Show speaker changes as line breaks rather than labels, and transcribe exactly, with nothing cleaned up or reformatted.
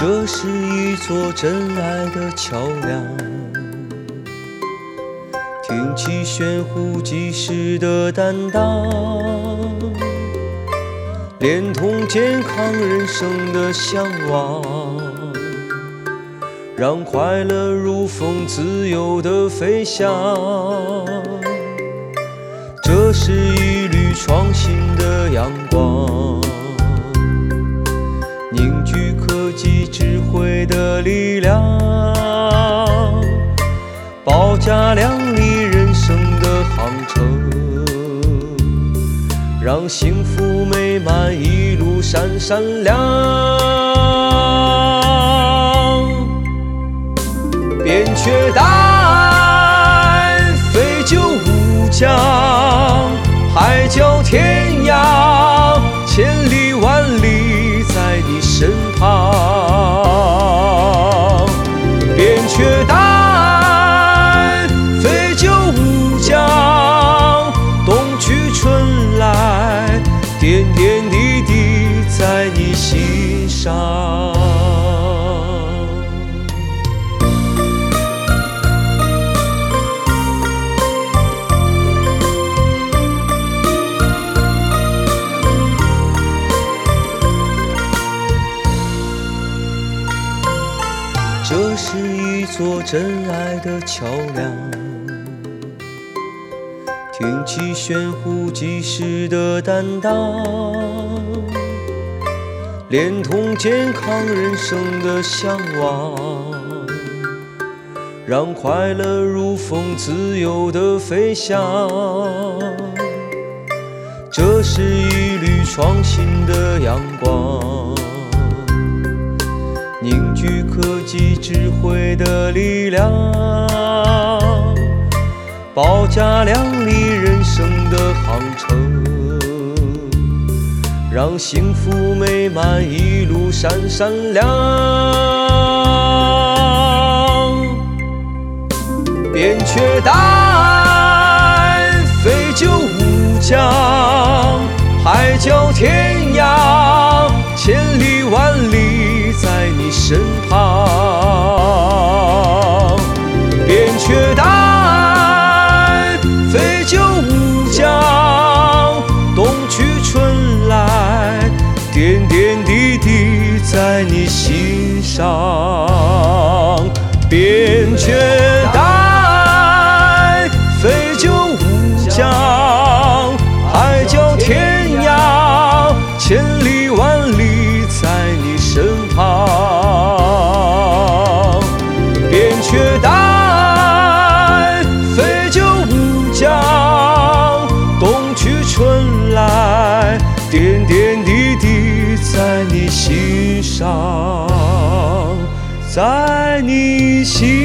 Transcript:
这是一座真爱的桥梁，挺起悬壶济世的担当，连同健康人生的向往，让快乐如风自由地飞翔。这是一缕创新的阳光，凝聚科技智慧的力量，保驾亮丽人生的航程，让幸福美满一路闪闪亮。扁鹊担，飞就乌江，海角天涯，千里万里在你身旁。扁鹊担，飞就乌江，冬去春来，点点滴滴在你心上。这是一座真爱的桥梁，挺起悬壶济世的担当，连同健康人生的向往，让快乐如风自由地飞翔。这是一缕创新的阳光，凝聚科技智慧的力量，保驾亮丽人生的航程，让幸福美满一路闪闪亮。扁鹊担，飞就乌江，海角天涯，千里万里在你身旁。扁鹊担，飞就乌江，冬去春来，点点滴滴在你心上。扁鹊担，飞就乌江，海角天涯，千里万里在你身旁。扁鹊担，飞就乌江，冬去春来，点点滴滴在你心上，在你心